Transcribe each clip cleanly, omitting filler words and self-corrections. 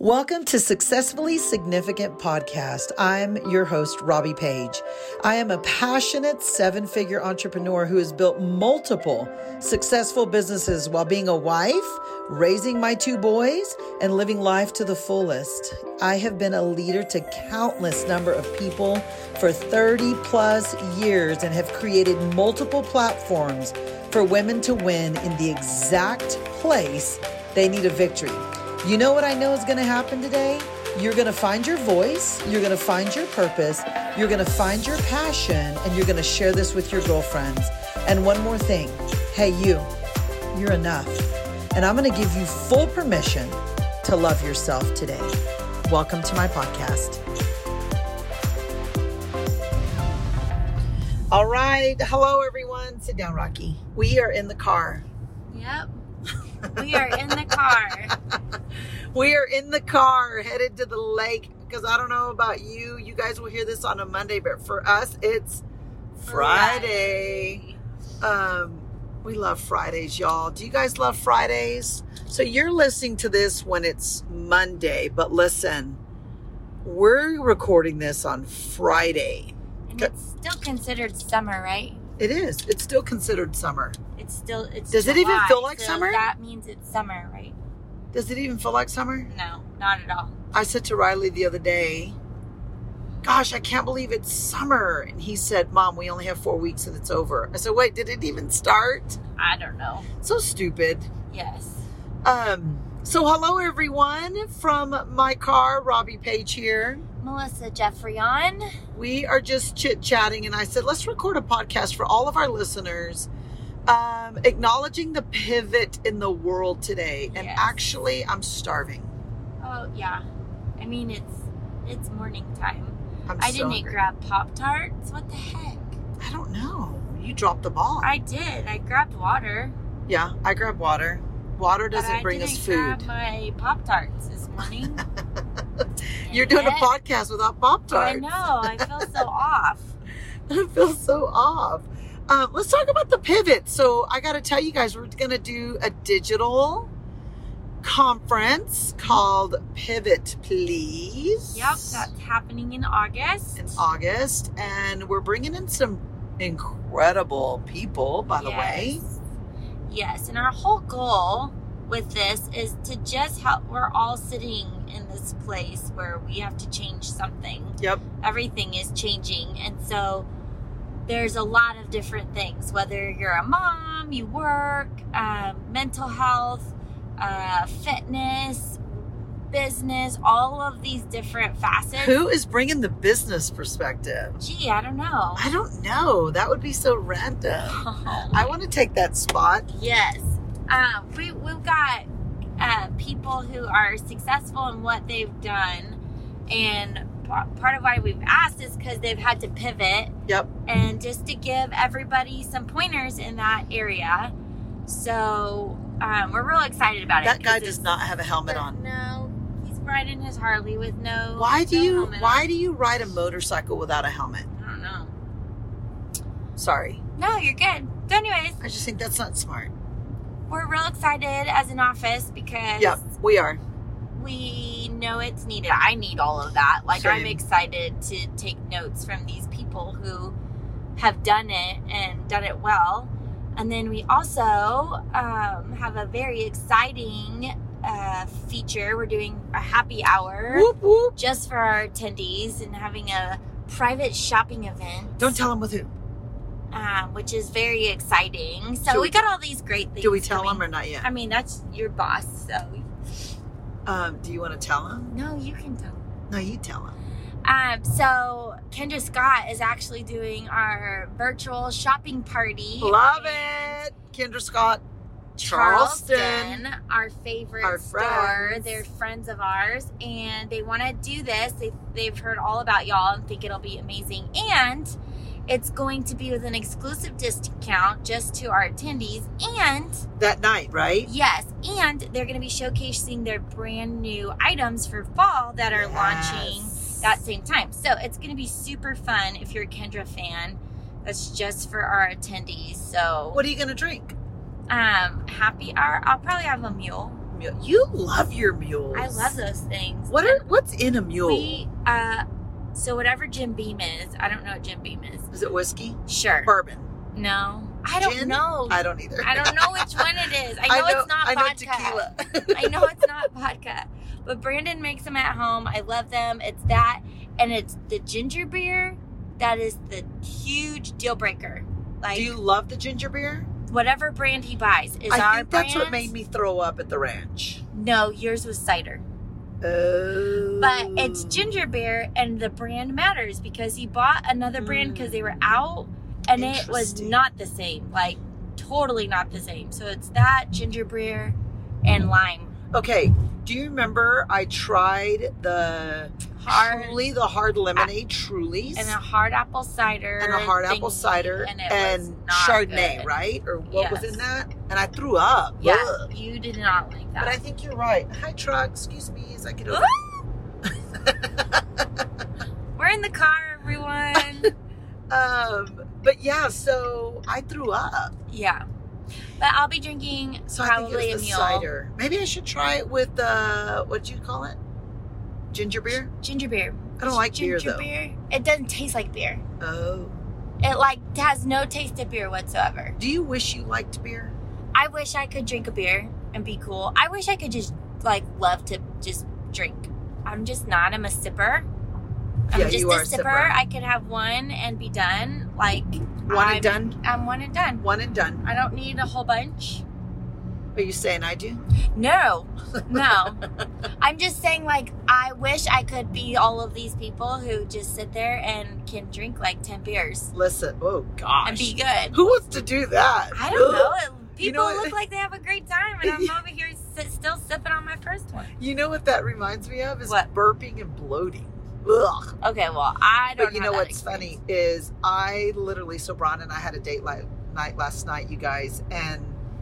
Welcome to Successfully Significant Podcast. I'm your host, Robbie Page. I am a passionate 7-figure entrepreneur who has built multiple successful businesses while being a wife, raising my 2 boys, and living life to the fullest. I have been a leader to countless number of people for 30 plus years and have created multiple platforms for women to win in the exact place they need a victory. You know what I know is going to happen today? You're going to find your voice, you're going to find your purpose, you're going to find your passion, and you're going to share this with your girlfriends. And one more thing. Hey, you're enough. And I'm going to give you full permission to love yourself today. Welcome to my podcast. All right. Hello, everyone. Sit down, Rocky. We are in the car. Yep. We are in the car. We are in the car headed to the lake because I don't know about you. You guys will hear this on a Monday, but for us, it's Friday. We love Fridays, y'all. Do you guys love Fridays? So you're listening to this when it's Monday, but listen, we're recording this on Friday. And it's still considered summer, right? It is. It's still considered summer. It's Does July, it even feel like so summer? That means it's summer, right? Does it even feel like summer? No, not at all. I said to Riley the other day, gosh, I can't believe it's summer. And he said, Mom, we only have 4 weeks and it's over. I said, wait, did it even start? I don't know. So stupid. Yes. So hello, everyone, from my car, Robbie Page here. Melissa Jeffrey on. We are just chit-chatting, and I said, let's record a podcast for all of our listeners, acknowledging the pivot in the world today. And Yes. actually, I'm starving. Oh, yeah. I mean, it's morning time. I didn't hungry. grab Pop-Tarts. What the heck? I don't know. You dropped the ball. I did. I grabbed water. Yeah, I grabbed water. Water doesn't bring us food. I didn't grab my Pop-Tarts this morning. You're doing a Dang it. podcast without Pop-Tarts. I know. I feel so off. I feel so off. Let's talk about the pivot. So I got to tell you guys, we're going to do a digital conference called Pivot Please. Yep, that's happening in August. In August. And we're bringing in some incredible people, by the way. Yes, and our whole goal with this is to just help. We're all sitting in this place where we have to change something. Yep. Everything is changing. And so there's a lot of different things, whether you're a mom, you work, mental health, fitness, business, all of these different facets. Who is bringing the business perspective? Gee, I don't know. I don't know. That would be so random. I want to take that spot. Yes. We've got people who are successful in what they've done. And part of why we've asked is because they've had to pivot. Yep. And just to give everybody some pointers in that area. So we're real excited about it. That guy does not have a helmet on. No, he's riding his Harley with no Why do helmet on. you ride a motorcycle without a helmet? I don't know. Sorry. No, you're good. So anyways, I just think that's not smart. we're real excited as an office because Yep, we are. we know it's needed. I need all of that. Like, Same. I'm excited to take notes from these people who have done it and done it well. And then we also have a very exciting feature. We're doing a happy hour Whoop, whoop. just for our attendees and having a private shopping event. Don't tell him with who. Which is very exciting. So Should we we got all these great things. Do we tell coming. him or not yet? I mean, that's your boss, so... Do you want to tell him? No, you can tell. No, you tell him. So Kendra Scott is actually doing our virtual shopping party. Love And it. Kendra Scott. Charleston. our favorite Our store. friends. They're friends of ours, and they want to do this. They've heard all about y'all and think it'll be amazing. And it's going to be with an exclusive discount just to our attendees. And That night, right? yes, and they're going to be showcasing their brand new items for fall that are launching that same time. So it's going to be super fun if you're a Kendra fan. That's just for our attendees. So What are you going to drink? happy hour. I'll probably have a mule. mule. You love your mules. I love those things. What's in a mule? So whatever Jim Beam is, I don't know what Jim Beam is. Is it whiskey? Sure. Bourbon? No. I don't Gin? know. I don't either. I don't know which one it is. I know it's not vodka. I know tequila. I know it's not vodka. But Brandon makes them at home. I love them. It's that. And it's the ginger beer. That is the huge deal breaker. Like, do you love the ginger beer? Whatever brand he buys is our brand. I think that's what made me throw up at the ranch. No, yours was cider. Oh. But it's ginger beer, and the brand matters because he bought another brand because they were out, and it was not the same. Like, totally not the same. So it's that, ginger beer, and lime. Okay. Do you remember I tried the hard lemonade Trulies? And a hard apple cider. And a hard apple cider. And it was not Chardonnay, good. right? Or what was in that? And I threw up. Yeah, Ugh. you did not like that. But I think you're right. Hi, truck. Excuse me as I get over. We're in the car, everyone. But yeah, so I threw up. Yeah. But I'll be drinking probably a mule. Cider. Maybe I should try it with what do you call it? Ginger beer? Ginger beer. I don't like beer, though. Ginger beer. It doesn't taste like beer. Oh. It has no taste of beer whatsoever. Do you wish you liked beer? I wish I could drink a beer and be cool. I wish I could just love to just drink. I'm just not. I'm a sipper. I'm just you are a sipper. I could have one and be done. Like one and done? I'm one and done. One and done. I don't need a whole bunch. Are you saying I do? No. I'm just saying, like, I wish I could be all of these people who just sit there and can drink like 10 beers. Listen, oh gosh. And be good. Who wants to do that? I don't know. People You know look like they have a great time, and I'm over here still sipping on my first one. You know what that reminds me of? Is what? Burping and bloating. Ugh. Okay, well, I don't know. But you know what's funny is I literally, so Bron and I had a date night last night, you guys, and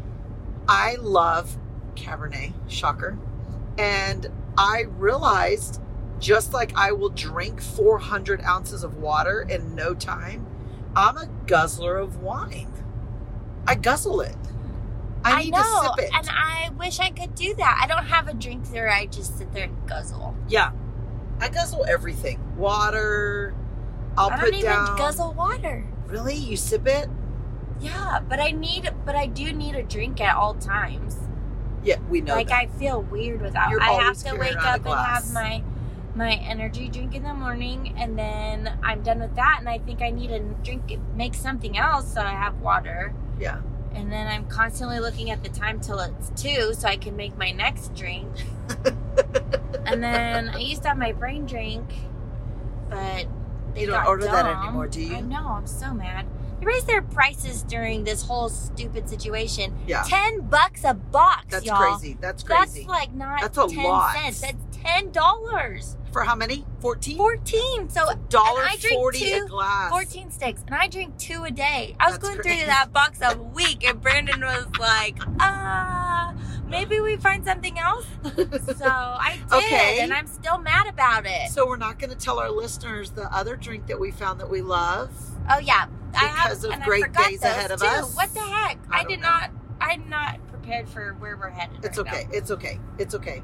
I love Cabernet, shocker. And I realized, just like I will drink 400 ounces of water in no time, I'm a guzzler of wine. I guzzle it. I need to sip it. And I wish I could do that. I don't have a drink where I just sit there and guzzle. Yeah. I guzzle everything. Water. I don't even guzzle water. Really? You sip it? Yeah, but I do need a drink at all times. Yeah, we know that. I feel weird without. I have to wake up and have my energy drink in the morning, and then I'm done with that, and I think I need to make something else, so I have water. Yeah. And then I'm constantly looking at the time till it's 2 so I can make my next drink. And then I used to have my brain drink, but you don't order that anymore, do you? I know, I'm so mad. They raised their prices during this whole stupid situation. Yeah. $10 a box, That's y'all. crazy. That's crazy. That's like not That's a 10 lot. cents. That's $10. For how many? 14? 14. So $1.40 a glass. 14 sticks. And I drink 2 a day. I was going crazy. through that box a week, and Brandon was like, maybe we find something else. So I did, and I'm still mad about it. So we're not going to tell our listeners the other drink that we found that we love. Oh, yeah. Because of great days ahead of us. What the heck? I'm not prepared for where we're headed. It's okay. It's okay. It's okay.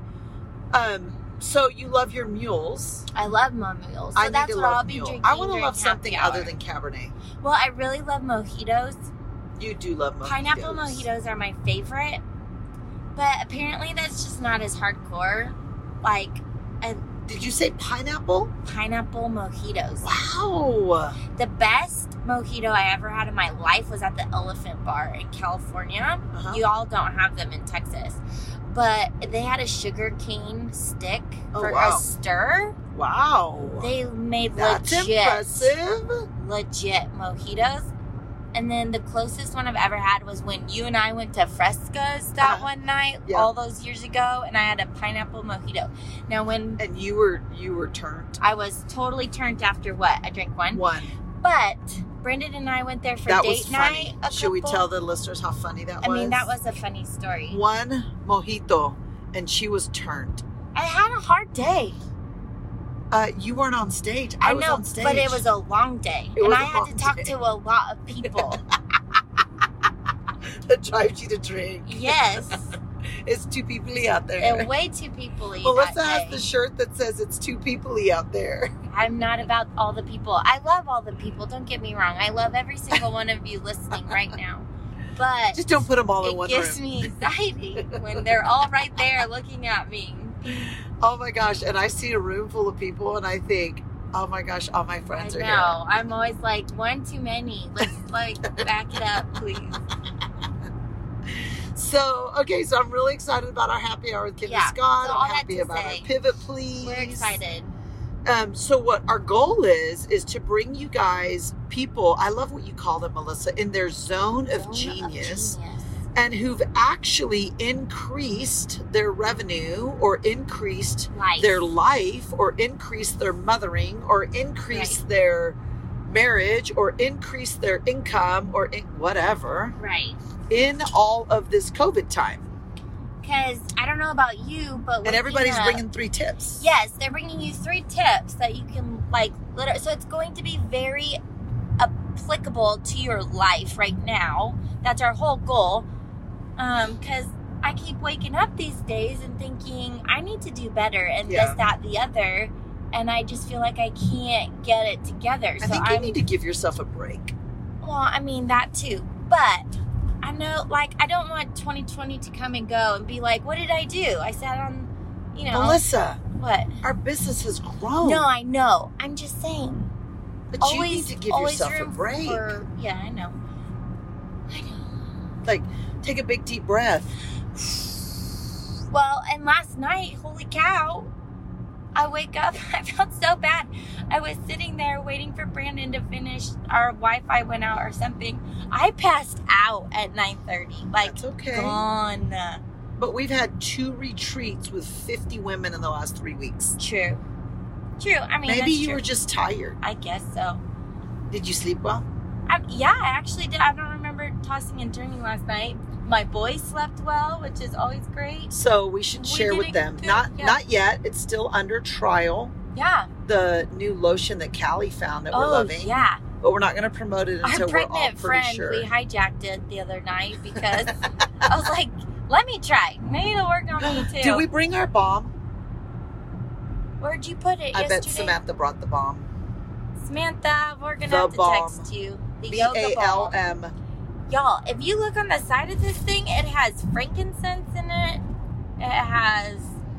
So you love your mules. I love my mules. So that's what I'll be drinking. I want to love something other than Cabernet. Well, I really love mojitos. You do love mojitos. Pineapple mojitos are my favorite. But apparently that's just not as hardcore. Did you say pineapple? Pineapple mojitos. Wow. The best mojito I ever had in my life was at the Elephant Bar in California. Uh-huh. You all don't have them in Texas. But they had a sugar cane stick for a stir. Wow. They made impressive. legit mojitos. And then the closest one I've ever had was when you and I went to Fresca's that one night, all those years ago, and I had a pineapple mojito. Now and you were turned. I was totally turned after what? I drank one. But Brendan and I went there for date night. Should we tell the listeners how funny that was? I mean, that was a funny story. One mojito, and she was turned. I had a hard day. You weren't on stage. I was know, on stage. But it was a long day. And I had to talk to a lot of people. That drives you to drink. Yes. It's too people-y out there. And way too people-y. Melissa has the shirt that says it's too people-y out there. I'm not about all the people. I love all the people. Don't get me wrong. I love every single one of you listening right now. But just don't put them all in one room. It gives me anxiety when they're all right there looking at me. Oh my gosh. And I see a room full of people and I think, oh my gosh, all my friends are here. I'm always like, one too many. Let's back it up, please. So I'm really excited about our happy hour with Kim and Scott. I'm happy about our pivot, please. We're excited. So what our goal is to bring you guys people, I love what you call them, Melissa, in their zone of genius. And who've actually increased their revenue or increased their life or increased their mothering or increased their marriage or increased their income or whatever. Right. In all of this COVID time. Because I don't know about you, but... And everybody's bringing 3 tips. Yes, they're bringing you 3 tips that you can, literally... So it's going to be very applicable to your life right now. That's our whole goal. Because I keep waking up these days and thinking, I need to do better and this, that, the other. And I just feel like I can't get it together. I think you need to give yourself a break. Well, I mean, that too. But... I know, I don't want 2020 to come and go and be like, what did I do? I sat on, Melissa. What? Our business has grown. No, I know. I'm just saying. But you need to give yourself a break. I know. Take a big deep breath. Well, and last night, holy cow, I wake up, I felt so bad. I was sitting there waiting for Brandon to finish. Our Wi-Fi went out or something. I passed out at 9:30. That's okay. Gone. But we've had 2 retreats with 50 women in the last 3 weeks. True. I mean, maybe you were just tired. I guess so. Did you sleep well? Yeah, I actually did. I don't remember tossing and turning last night. My boys slept well, which is always great. So we should share with them. Not yet. It's still under trial. Yeah. The new lotion that Callie found that we're loving. Yeah. But we're not going to promote it until we're all pretty sure. Our pregnant friend, we hijacked it the other night because I was like, let me try. Maybe it'll work on me too. Did we bring our balm? Where'd you put it yesterday? I bet Samantha brought the balm. Samantha, we're going to have to text you. The BALM. Y'all, if you look on the side of this thing, it has frankincense in it. It has,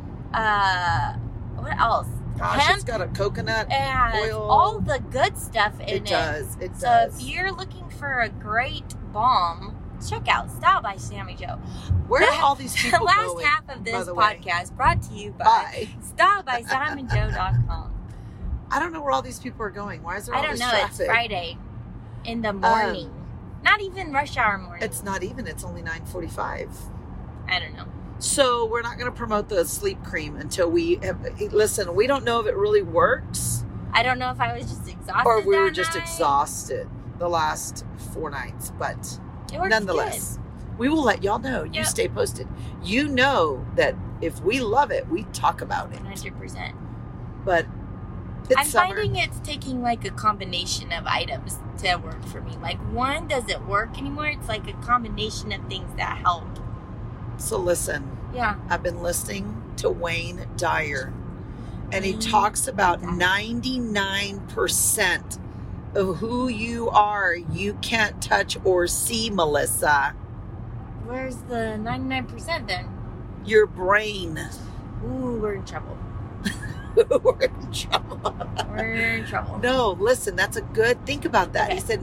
what else? Gosh, hemp. It's got a coconut it has oil. All the good stuff in it. It does. So if you're looking for a great balm, check out Style by Sammy Joe. Where are all these people going? The last half of this podcast brought to you by StyleBySamandJoe.com. I don't know where all these people are going. Why is there all this traffic? It's Friday in the morning. Not even rush hour morning. It's not even. It's only 9:45. I don't know. So we're not going to promote the sleep cream until we listen. We don't know if it really works. I don't know if I was just exhausted. Or we were just exhausted the last 4 nights. But nonetheless, we will let y'all know. You stay posted. You know that if we love it, we talk about it. 100%. But I'm finding it's taking a combination of items to work for me. One doesn't work anymore. It's a combination of things that help. So listen. Yeah. I've been listening to Wayne Dyer. And he talks about 99% of who you are, you can't touch or see, Melissa. Where's the 99% then? Your brain. Ooh, we're in trouble. We're in trouble. We're in trouble. No, listen, that's a good, think about that. Okay. He said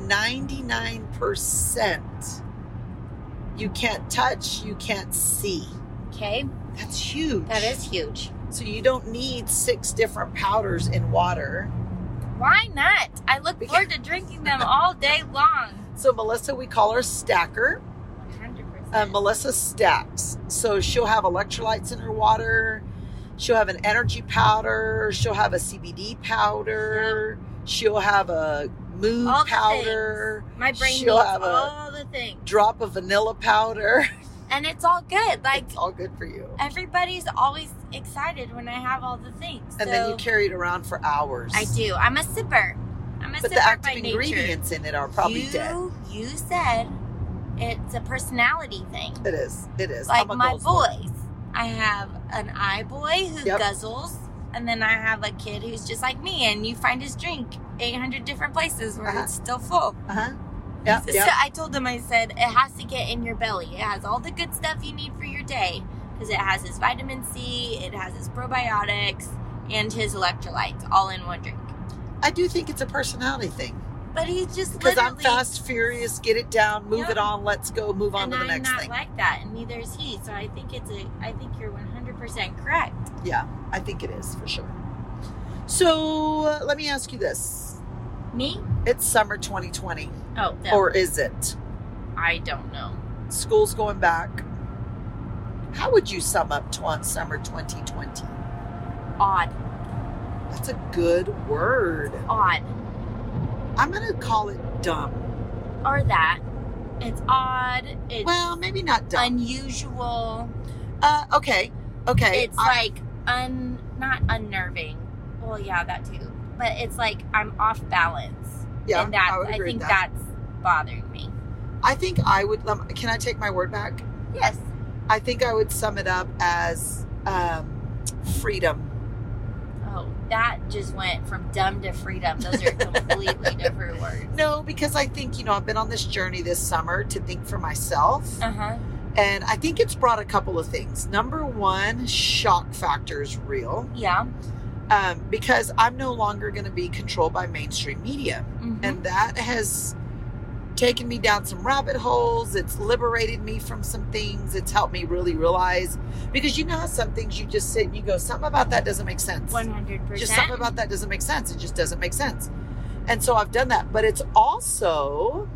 99% you can't touch, you can't see. Okay. That's huge. That is huge. So you don't need 6 different powders in water. Why not? I look forward to drinking them all day long. So Melissa, we call her Stacker. 100%. Melissa stacks. So she'll have electrolytes in her water. She'll have an energy powder. She'll have a CBD powder. Yep. She'll have a mood powder. My brain needs all the things. Drop of vanilla powder. And it's all good. It's all good for you. Everybody's always excited when I have all the things. And then you carry it around for hours. I do. I'm a sipper. But the active ingredients in it are probably dead. You said it's a personality thing. It is. Like I'm a my goals board. boys. I have an I boy who guzzles, and then I have a kid who's just like me, and you find his drink 800 different places where it's still full. Yeah. So I told him, I said, it has to get in your belly. It has all the good stuff you need for your day, because it has his vitamin C, it has his probiotics, and his electrolytes all in one drink. I do think it's a personality thing. But he's just because I'm fast, furious, get it down, move it on, let's go, move on to the next thing. And I'm not like that, and neither is he. So I think you're 100% correct. Yeah, I think it is for sure. So let me ask you this. Me? It's summer 2020. Oh, no. Or is it? I don't know. School's going back. How would you sum up summer 2020? Odd. That's a good word. Odd. I'm going to call it dumb. Or that. It's odd. It's well, maybe not dumb. Unusual. Okay. It's not unnerving. Well, yeah, that too. But it's like I'm off balance. Yeah, and I think that's bothering me. I think I would. Can I take my word back? Yes. I think I would sum it up as freedom. Oh, that just went from dumb to freedom. Those are completely different words. No, because I think, I've been on this journey this summer to think for myself. Uh-huh. And I think it's brought a couple of things. Number one, shock factor is real. Yeah. Because I'm no longer going to be controlled by mainstream media. Mm-hmm. And that has taken me down some rabbit holes. It's liberated me from some things. It's helped me really realize, because you know how some things you just sit and you go, something about that doesn't make sense. 100%. Just something about that doesn't make sense. It just doesn't make sense. And so I've done that. But it's also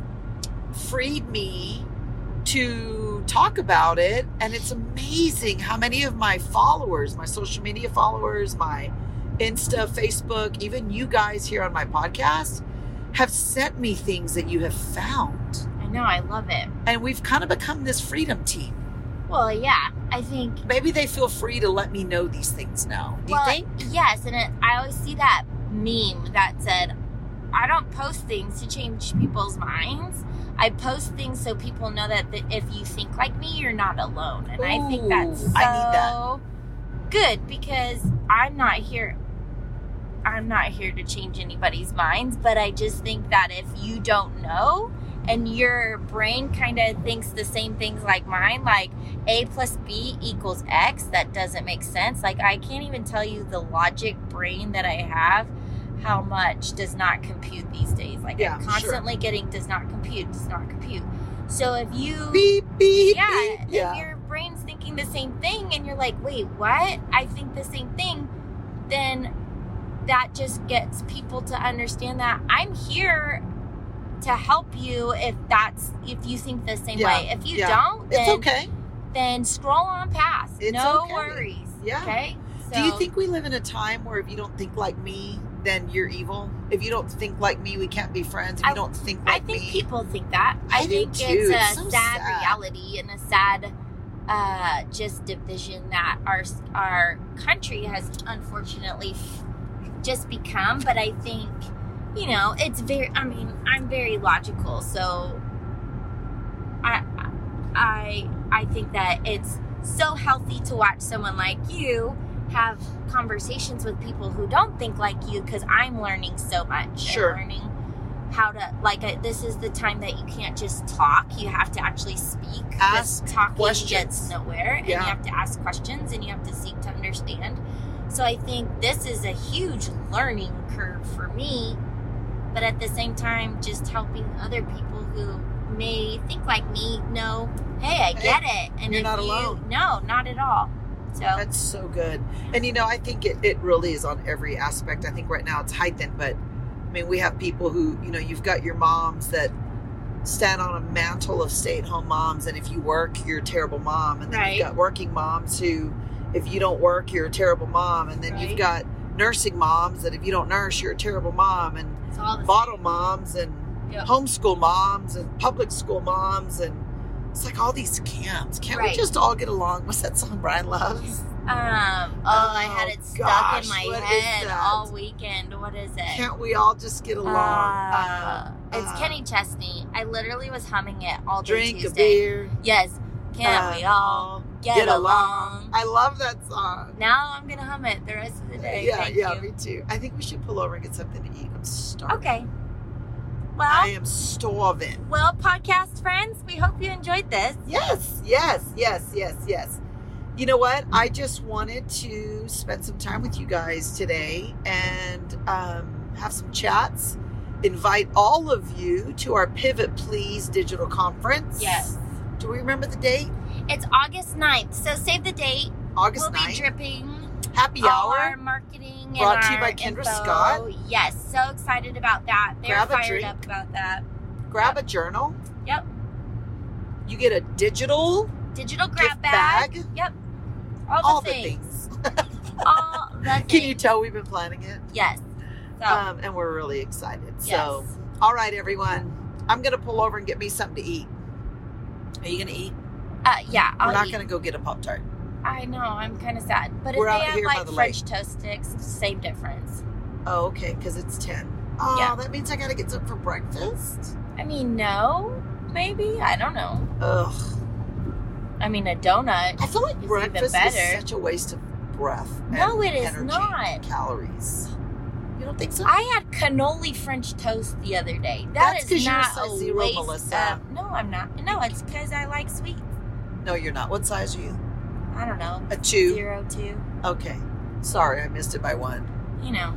freed me to talk about it. And it's amazing how many of my followers, my social media followers, my Insta, Facebook, even you guys here on my podcast have sent me things that you have found. I know, I love it. And we've kind of become this freedom team. Well, yeah, I think... Maybe they feel free to let me know these things now. Do you think? Yes, and I always see that meme that said, I don't post things to change people's minds. I post things so people know that if you think like me, you're not alone. And I think that's so I need that. Good, because I'm not here to change anybody's minds, but I just think that if you don't know and your brain kind of thinks the same things like mine, like A plus B equals X, that doesn't make sense. Like, I can't even tell you the logic brain that I have, how much does not compute these days. Like, I'm constantly getting does not compute. So if you beep, beep, if your brain's thinking the same thing and you're like, wait, what? I think the same thing, then that just gets people to understand that I'm here to help you if you think the same way. If you don't, then, it's okay. Then scroll on past. It's no okay. worries. Yeah. Okay? So, do you think we live in a time where if you don't think like me, then you're evil? If you don't think like me, we can't be friends. If you don't think like me. I think people think that. I think do it's too. a so sad reality and a sad just division that our country has unfortunately just become. But I think, it's I'm very logical, so I think that it's so healthy to watch someone like you have conversations with people who don't think like you, because I'm learning so much. Sure. I'm learning how to, this is the time that you can't just talk. You have to actually speak. Ask talking questions. Gets nowhere. And you have to ask questions and you have to seek to understand. So I think this is a huge learning curve for me. But at the same time, just helping other people who may think like me know, hey, I get it. And you're not alone. No, not at all. So that's so good. And I think it really is on every aspect. I think right now it's heightened, but we have people who, you've got your moms that stand on a mantle of stay-at-home moms, and if you work, you're a terrible mom. And then you've got working moms who, if you don't work, you're a terrible mom. And then you've got nursing moms that if you don't nurse, you're a terrible mom. And bottle moms and homeschool moms and public school moms, and it's like all these camps. Can't we just all get along? What's that song Brian loves? I had it stuck gosh, in my what head is that? all weekend. What is it? Can't we all just get along? It's Kenny Chesney. I literally was humming it all day Drink Tuesday. a beer. Yes. Can't we all get along? I love that song. Now I'm gonna hum it the rest of the day. Thank you. Me too. I think we should pull over and get something to eat. I'm starving. Okay. Well, I am starving. Well, podcast friends, we hope you enjoyed this. Yes. You know what? I just wanted to spend some time with you guys today and have some chats. Invite all of you to our Pivot Please digital conference. Yes. Do we remember the date? It's August 9th, so save the date. August 9th. We'll be dripping Happy all hour. our marketing Brought and to you our by Kendra info. Scott. Yes, so excited about that. They're Grab a fired drink. up about that. Grab a journal. Yep. You get a digital Digital grab gift bag. bag. Yep. All the things. All the things. Can you tell we've been planning it? Yes. So, And we're really excited. yes. So, all right, everyone. I'm going to pull over and get me something to eat. Are you going to eat? yeah, We're I'll not eat. going to go get a Pop-Tart. I know, I'm kind of sad. But We're if out they have here by like the French toast sticks, same difference. Oh, okay, because it's 10. Oh, Yeah. that means I got to get something for breakfast? I mean, no, maybe. I don't know. Ugh. I mean, a donut. I feel like It's breakfast is even better. such a waste of breath. No, and it is energy not. and calories. You don't think so? I had cannoli French toast the other day. That's 'cause is you're a not size a zero, waste Melissa. of- no, I'm not. No, it's because I like sweet. No, you're not. What size are you? I don't know. A 2? 0, 2. Okay. Sorry, I missed it by 1. You know.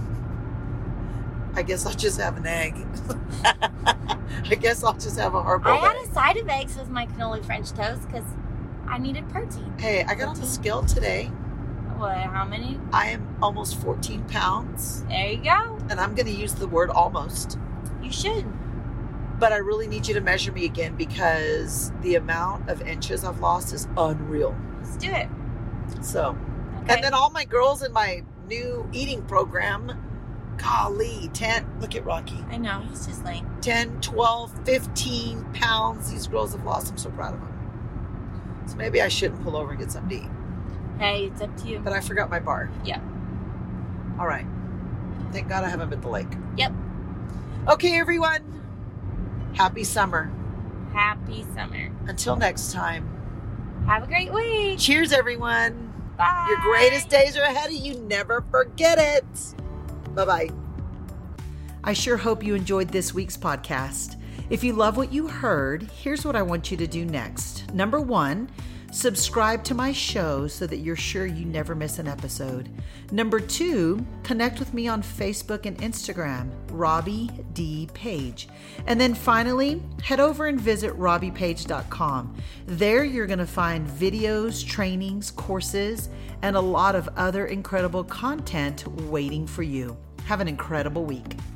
I guess I'll just have an egg. I guess I'll just have a hard I boiled had egg. a side of eggs with my cannoli French toast because I needed protein. Hey, I got on the scale today. What? How many? I am almost 14 pounds, There you go. and I'm going to use the word almost. You should. But I really need you to measure me again because the amount of inches I've lost is unreal. Let's do it. So, Okay. and then all my girls in my new eating program, golly, 10, look at Rocky, I know. He's just like, 10, 12, 15 pounds these girls have lost. I'm so proud of them. So maybe I shouldn't pull over and get something to eat. hey, it's up to you. But I forgot my bar. Yeah. All right. Thank God I haven't been at the lake. Yep. Okay, everyone. Happy summer. Happy summer. Until next time. Have a great week. Cheers, everyone. Bye. Your greatest days are ahead of you. Never forget it. Bye-bye. I sure hope you enjoyed this week's podcast. If you love what you heard, here's what I want you to do next. Number 1, subscribe to my show so that you're sure you never miss an episode. Number 2, connect with me on Facebook and Instagram, Robbie D. Page. And then finally, head over and visit robbiepage.com. There you're going to find videos, trainings, courses, and a lot of other incredible content waiting for you. Have an incredible week.